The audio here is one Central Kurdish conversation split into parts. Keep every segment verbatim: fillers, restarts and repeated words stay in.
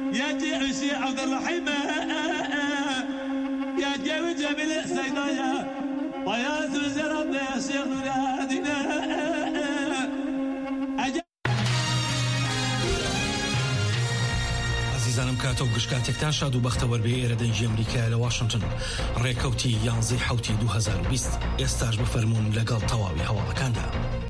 يا جيشي عبد الرحيم يا جيب جميل سيدايا ويا زوجرب يا شيخ ولادنا. عزیزانم کاتۆ گشتکاتێکتان شاد و بەختەوەربێ ئێرە دەنجی ئەمریکا لە واشنگتن ڕێکەوتی یانزەی حوتی دوو هەزار و بیست ئێستاش بفەرمونون لەگەڵ تەواوی هەواڵەکاندا.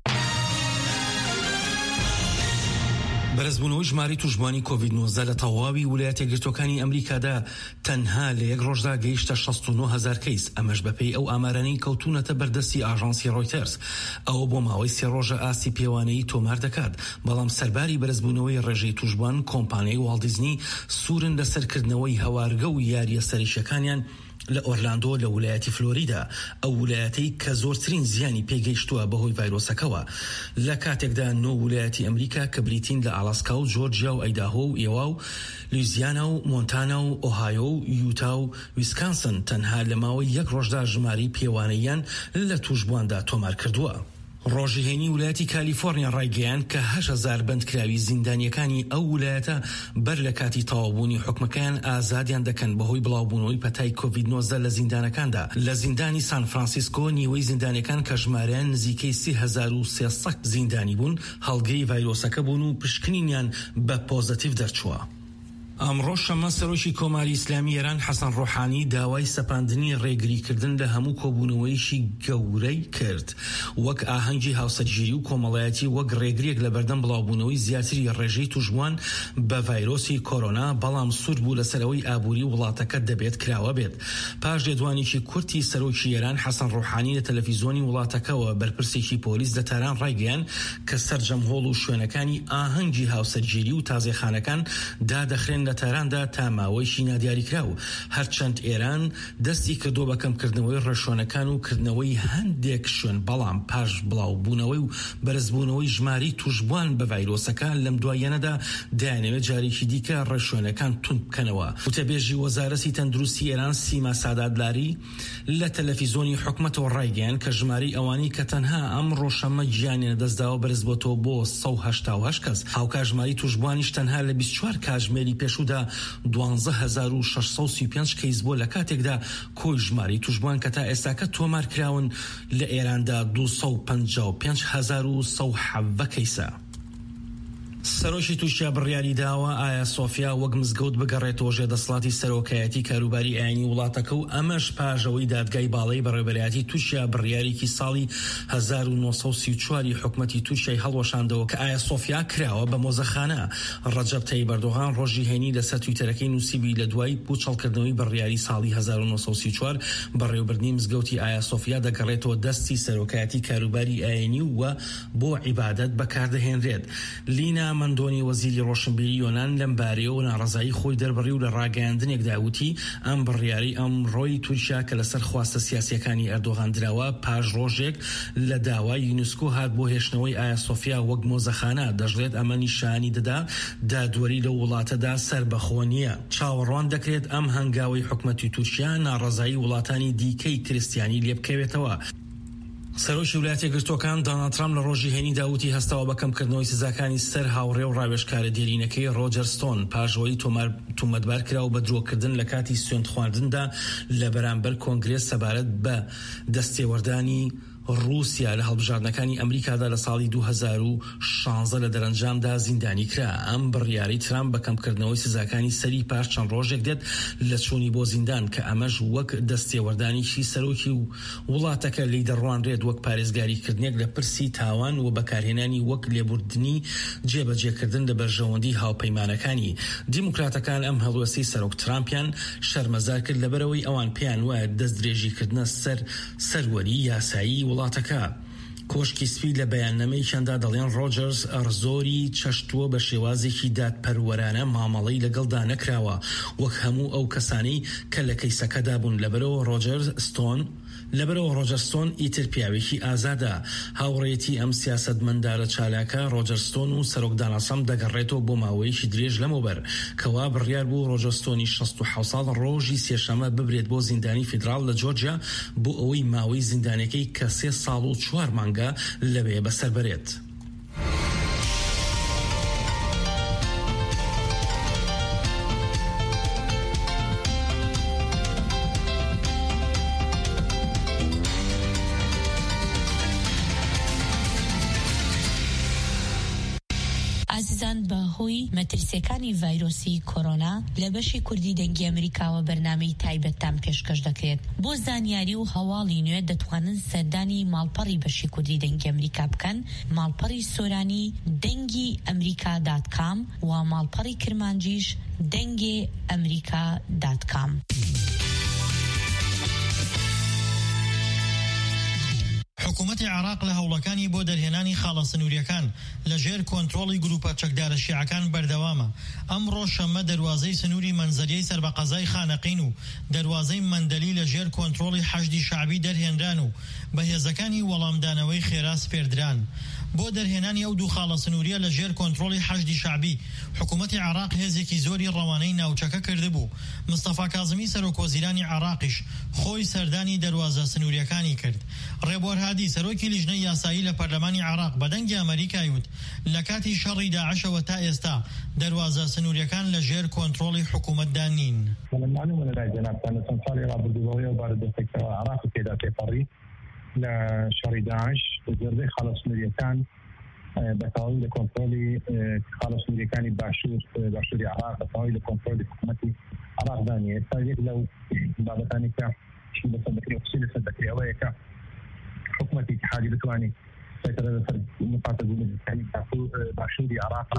بەرزبوونەوەی ژماری توشبوانی کۆڤید نۆزدە لە تەواوی ویلایەتە یەکگرتووەکانی ئەمریکادا تەنها لە یەک ڕۆژدا گەیشتە شەست و نۆ هەزار کەیس، ئەمەش بەپێی ئەو ئامارانەی کەوتونەتە بەردەستی ئاژانسی ڕۆیتەرز. ئەوە بۆ ماوەی سێ ڕۆژە ئاستی پێوانەی تۆمار دەکات، بەڵام سەرباری بەرزبوونەوەی ڕێژەی توشبوان کۆمپانیای واڵدیزنی سوورن لەسەرکردنەوەی هەوارگە و یاریە سەرشیەکانیان لە ئۆرلاندۆ لە ویلایەتی فلۆریدا، ئەو ویلایەتەی کە زۆرترین زیانی پێگەیشتووە بەهۆی ڤایرۆسەکەوە. لە کاتێکدا نۆ ویلایەتی ئەمریکا کە بریتین لە ئالاسکا و جۆرجیا و ئەیداهۆ و ئێوا و لویزیانا و مۆنتانا و ئۆهایۆ و یوتا و ویسکانسن تەنها لە ماوەی یەک ڕۆژدا ژماری پێوانەیان لە توشبواندا تۆمار کردووە. ڕۆژی هێنی ویلایەتی کالیفۆرنیا ڕایگەیاند کە هەشت هەزار بەندکراوی زیندانیەکانی ئەو ویلایەتە بەر لە کاتی تەواوبوونی حکمەکەیان ئازادیان دەکەن بەهۆی بڵاوبوونەوەی پەتای کۆڤید نۆزدە لە زیندانەکاندا. لە زیندانی سان فرانسیسکۆ نیوەی زیندانیەکان کە ژمارەیان نزیکەی سێ هەزار و سێسەد زیندانی بوون هەڵگەی ڤایرۆسەکە بوون و پشکنینیان بە پۆزەتیڤ دەرچووە. ئەمڕۆ شەمە سەرۆکی کۆماری ئیسلامی ئێران حەسەن ڕۆحانی داوای سەپاندنی ڕێگریکردن لە هەموو کۆبوونەوەیشی گەورەی کرد، وەک ئاهەنگی هاوسەرگیری و کۆمەڵایەتی وەک ڕێگریەک لە بەردەم بڵاوبوونەوەی زیاتری ڕێژەی توشبوان بە ڤایرۆسی کۆرۆنا، بەڵام سوود بوو لەسەرەوەی ئابووری وڵاتەکە دەبێت کراوە بێت. پاش لێدوانێکی کورتی سەرۆکی ئێران حەسەن ڕۆحانی لە تەلەڤیزۆنی وڵاتەکەەوە بەرپرسێکی پۆلیس لە تاران ڕایگەیاند کە سەرجەمهۆڵ و شوێنەکانی ئاهەنگی هاوسەرگیری و تازەخانەکان دادەخرێن لە تاراندا تا ماوەیشی نادیاریکراو، هەرچەند ئێران دەستی کردو بە کەمکردنەوەی ڕێشۆنەکان و کردنەوەی هەندێک شوێن، بەڵام پاش بڵاوبوونەوەی و بەرزبوونەوەی ژماری توشبوان بە ڤایرۆسەکان لەم دوایەنەدا دایانەوێت جارێکی دیکە ڕێشۆنەکان تونند بکەنەوە. وتەبێژی وەزارەتی تەندروستی ئێران سیما سادادلاری لە تەلەڤیزۆنی حکومەتەوە ڕایگەیاند کە ژماری ئەوانی کە تەنها ئەم ڕۆژەمە گیانیان دەستداوە بەرز بۆتەوە بۆ سەد و هەشتا و هەشت کەس. هاوکاژماری توشبوانیش تەنها لە بیست و چوار کاتژمێری پێشوودا دوانزە هەزار و شەش سەد و سی و پێنج کەیس بۆ، لە کاتێکدا کۆی ژماری توشبوان کە تا ئێستاکە تۆمار کراون لە ئێراندا دووسەد و پەنجا و پێنج هەزار و سەد و حەڤە کەیسە. سەرۆکی تووشیا بڕیاری داوە ئایا سۆفیا وەک مزگەوت بگەڕێتەوە ژێدەسەڵاتی سەرۆکایەتی کاروباری ئاینی وڵاتەکە و ئەمەش پاژەوەی دادگای باڵای بەڕێوەبەرایەتی تووشیا بڕیارێکی ساڵی هەزار و نۆ سەد و سی و چواری حکومەتی تووشیای هەڵوەشاندەوە کە ئایا سۆفیا کراوە بە مۆزەخانە. ڕەجەب تەیب ئەردۆغان ڕۆژی هێنی لەسەر تویتەرەکەی نووسیبی لە دوای پوچەڵکردنەوەی بڕیاری ساڵی هەزار و نۆ سەد و سی و چوار بەڕێوەبردنی مزگەوتی ئایا سۆفیا دەگەڕێتەوە دەستی سەرۆکایەتی کاروباری ئاینی و بۆ عیبادەت بەکاردەهێنرێت. لینا مندۆنی وەزیری ڕۆشنبیری یۆنان لەم بارەیەوە ناڕەزایی خۆی دەربڕی و لە ڕاگەیاندنێکدا وتی ئەم بڕیاری ئەمڕۆی تورکیا کە لەسەر خواستە سیاسیەکانی ئەردۆغان دراوە پاش ڕۆژێک لە داوای یونسکۆ هات بۆ هێشتنەوەی ئایا سۆفیا وەک مۆزەخانە، دەژڵێت ئەمە نیشانی دەدا دادوەری لە وڵاتەدا سەربەخۆ نییە. چاوەڕوان دەکرێت ئەم هەنگاوی حکومەتی تورکیا ناڕەزایی وڵاتانی دیکەی کریستیانی لێ بکەوێتەوە. سەرۆکی ویلایەتە یەکگرتووەکان دۆناڵد ترامپ لە ڕۆژی هێنی داوتی هەستاوە بە کەمکردنەوەی سزاکانی سەر هاوڕێ و ڕاوێژکارە دێرینەکەی ڕۆجەر ستۆن پاژەوەی تۆمەتبار کراوە بە درۆکردن لە کاتی سوێند خواردندا لە بەرامبەر کۆنگرێس سەبارەت بە دەستێوەردانی رووسیا لە هەڵبژاردنەکانی ئەمریکادا لە ساڵی دوو هەزار و شانزە لە دەرەنجامدا زیندانی کرا. ئەم بڕیاری ترامپ بە کەمکردنەوەی سزاکانی سەری پاش چەند ڕۆژێک دێت لە چوونی بۆ زیندان کە ئەمەش وەک دەستێوەردانیشی سەرۆکی و وڵاتەکە لی دەڕوانرێت وەک پارێزگاریکردنێک لە پرسی تاوان و بەکارهێنانی وەک لێبوردنی جێبەجێکردن لە بەرژەوەندی هاوپەیمانەکانی. دیموکراتەکان ئەم هەڵوێستەی سەرۆک ترامپیان شەرمەزار کرد لەبەرەوەی ئەوان پێیان وایە دەستدرێژیکردنە سەر سەروەری یاسایی وڵاتەکە. کۆشکی سپی لە بەیاننامەیەکیاندا دەڵێن ڕۆجەرز ئەرزۆری چەشتووە بە شێوازێکی دادپەروەرانە مامەڵەی لەگەڵدا نەکراوە وەک هەموو ئەو کەسانەی کە لە کەیسەکەدا بوون. لەبەرەوە ڕۆجەر ستۆن لەبەرەوە ڕۆجەرستۆن ئیتر پیاوێکی ئازادە. هاوڕێتی ئەم سیاسەتمەندارە چالاکە ڕۆجەرستۆن و سەرۆک داناسەم دەگەڕێتەوە بۆ ماوەیەکی درێژ لەمەوبەر کەوا بڕیار بوو ڕۆجەرستۆنی شەست و حەوت ساڵ ڕۆژی سێشەمە ببرێت بۆ زیندانی فیدراڵ لە جۆرجیا بۆ ئەوەی ماوەی زیندانەکەی کە سێ ساڵ و چوار مانگە لەوێ بەسەر بەرێت. مەترسیەکانی ڤایرۆسی کۆرۆنا لە بەشی کوردی دەنگی ئەمریکاوە بەرنامەی تایبەتتان پێشکەش دەکرێت. بۆ زانیاری و هەواڵی نوێ دەتوانن سەردانی ماڵپەڕی بەشی کوردی دەنگی ئەمریکا بکەن، ماڵپەڕی سۆرانی دەنگی ئەمریکا دات کام و ماڵپەڕی کرمانجیش دەنگی ئەمریکا دات کام. حکوومەتی عێراق لە هەوڵەکانی بۆ دەرهێنانی خاڵە سنووریەکان لە ژێر کۆنتڕۆڵی گروپە چەکدارە شیعەکان بەردەوامە. ئەمڕۆ شەممە دەواازەی سنووری مەنزەریەی سەربەقەزای خانەقین و دەواازەی مەندەلی لە ژێر کۆنتڕۆڵی حەشدی شعبی دەرهێنران و بەهێزەکانی وەڵامدانەوەی خێرا سپێردران. بۆ دەرهێنانی ئەو دوو خاڵە سنووریە لە ژێر کۆنتڕۆڵی حەشدی شعبی حکوومەتی عێراق هێزێکی زۆری ڕەوانەی ناوچەکە کردبوو. مستەفا کاظمی سەرۆکوەزیرانی عێراقیش خۆی سەردانی دەواازە سنووریەکانی کرد. ڕێبوار هادی سەرۆکی لیژنەی یاسایی لە پەرلەمانی عێراق بە دەنگی ئەمریکای وت لە کاتی شەڕی داعشەوە تا ئێستا دەواازە سنووریەکان لە ژێر کۆنتڕۆڵی حکوومەتدا نین. معلومە لەلای جەنابتان لە چەند ساڵی ڕابردووەوەی و بارودۆخێکەوە عێراق پێدا تێپەڕی لە شەڕی داعش زۆربەی خاڵە سنووریەکان بەتەواوی لە کۆنتڕۆلی خاڵە سنووریەکانی باشوور باشووری عێراق بەتەواوی لە کۆنتڕۆلی حکوومەتی عێراق دانیە. ئێستا یەک لەو بابەتانی کە لەسەر دەکرێت و قسەی لەسەر دەکرێت ئەوەیە کە حکوومەتی اتحادی بتوانێت سيطرة لەسەر نقاط گوڵەکانی باشووری عێراق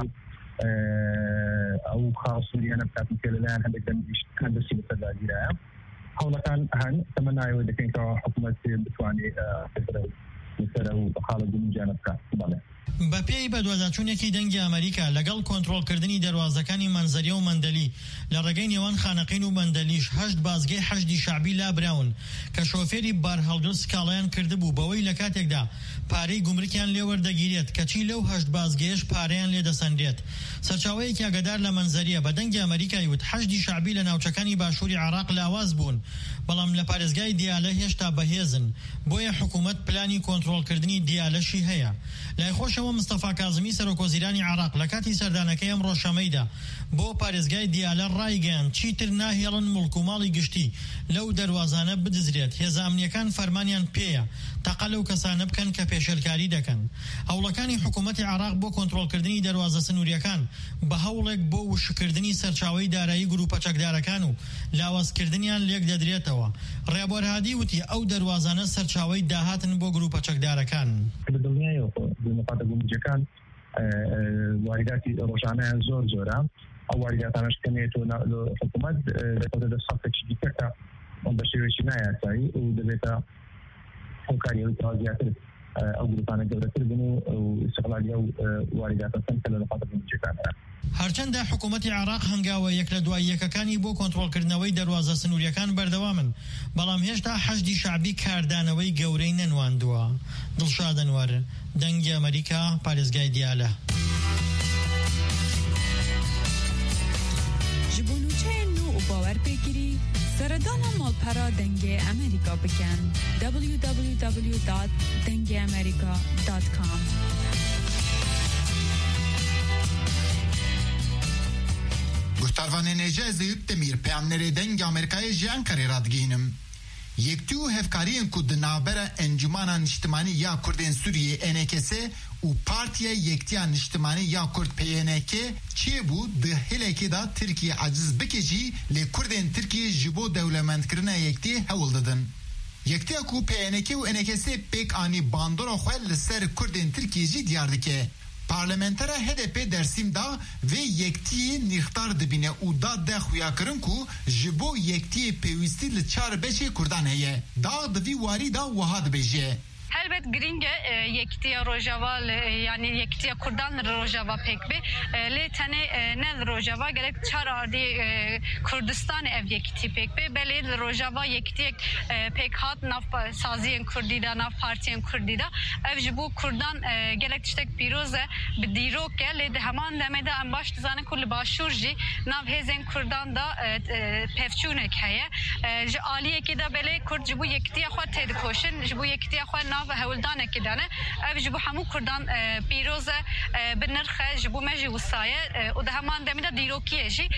ئەو خاڵە سنووریانە بکاتن پێ لەلایەن هەندێک دەنگیشتەکان دەستی بەسەرداگیرایە. هەوڵەکان هەن تەمەنایەوە دەکەین کە حکوومەت بتوانێت لەسەر ئەو خاڵە گوڵنجانە بکات. بە پێی بەدوازاچوونێکی دەنگی ئەمریکا لەگەڵ کۆنتڕۆڵکردنی دەواازەکانی مەنزەریە و مەندەلی لە ڕێگەی نێوان خانەقین و مەندەلیش هەشت بازگەی حەشدی شعبی لابراون کە شۆفێری بارهەڵگر سکاڵیان کردبوو بەوەی لە کاتێکدا پارەی گومرکیان لێ وەردەگیرێت کەچی لەو هەشت بازگەیەش پارەیان لێ دەسەندرێت. سەرچاوەیەکی ئاگادار لە مەنزەریە بە دەنگی ئەمریکای وت حەشدی شعبی لە ناوچەکانی باشووری عێراق لاواز بوون بەڵام لە پارێزگای دیالە هێشتا بەهێزن، بۆیە حکوومەت پلانی کۆنتڕۆڵکردنی دیالەشی هەیە. لای خۆشەوە مستەفا کاظمی سەرۆکوەزیرانی عێراق لە کاتی سەردانەکەی ئەمڕۆ شەمەیدا بۆ پارێزگای دیالە ڕایگەیاند چیتر ناهێڵن مڵک و ماڵی گشتی لەو دەواازانە بدزرێت. هێزە ئەمنیەکان فەرمانیان پێیە تەقە لەو کەسانە بکەن کە پێشێلکاری دەکەن. هەوڵەکانی حکوومەتی عێراق بۆ کۆنتڕۆڵکردنی دەواازە سنووریەکان بە هەوڵێک بۆ وشکردنی سەرچاوەی دارایی گروپە چەکدارەکان و لاوازکردنیان لێک دەدرێتەوە. ڕێبوار هادی وتی ئەو دەواازانە سەرچاوەی داهاتن بۆ گروپە چەکدارەکان. نقاط گوڵنجەکان وارداتی ڕۆژانەیان زۆر زۆرە. ئەو وارداتانەش کەمێتەوە حکوومەت دەکەوتە دەست خەڵکێکی دیکە بە شێوەیەکی نایاسایی و دەبێتە هۆکاریەوەی تەواو زیاتر ئەو گروپانە گەورەتر بن و استقلالی ئەو وارداتە کە لە نقاط گوڵنجەکانە. هەرچەندە حکوومەتی عێراق هەنگاوە یەک لە دوای یەکەکانی بۆ کۆنتڕۆڵکردنەوەی دەواازە سنووریەکان بەردەوامن، بەڵام هێشتا حەشدی شعبی کاردانەوەی گەورەی نەنواندووە. دڵشاد ئەنوەر، دەنگی ئەمریکا، پارێزگای دیالە. ji bo nûçeyên nû û bawerpêkirî seredana malpera dengê Amerîka bikin. w w w dot dengê amerika dot com Guhtarvanê Nêje Zeyûd Demîr peyamnerê dengê Amerîkayê ji Enqerê radgihînim. Yekî û hevkariyên ku di navbera Encûmana Niştimanî ya Kurdên Sûriyê N K S û Partiya Yektiya Niştimanî ya Kurd P N K çêbû di hilekê da Tirkiye aciz bike jî lê Kurdên Tirkiye ji bo dewlemendkirina yektî hewl didin. Yektiya ku P N K û N K S pêk anî bandora xwe li ser Kurdên Tirkiye jî diyar dike. Parlamentera H D P Dêrsim da vê yektiyê nîxtar dibîne û da de xuyakirin ku ji bo yektiyê pêwîstî li çar beşê Kurdan heye. Da di vî warî da wiha dibêje. Elbet giringe yektiya Rojava yani yektiya Kurdan Rojava pek bir le tane nel Rojava gerek çar ardi Kurdistan ev yekti pek bir beli Rojava yektiye pek hat nav saziyen Kurdida nav partiyen Kurdida ev bu Kurdan gerek işte piroze bir dirok gel de hemen demede en baş tizane kulli başurji nav hezen Kurdan da pevçunek heye aliye ki da beli Kurd bu yektiya xwe tedi koşun bu yektiya xwe ve hevldane kidane ev ji bu hemû Kurdan pîroze bi nirxe ji bo me jî wisaya û di heman demê de dîrokiye jî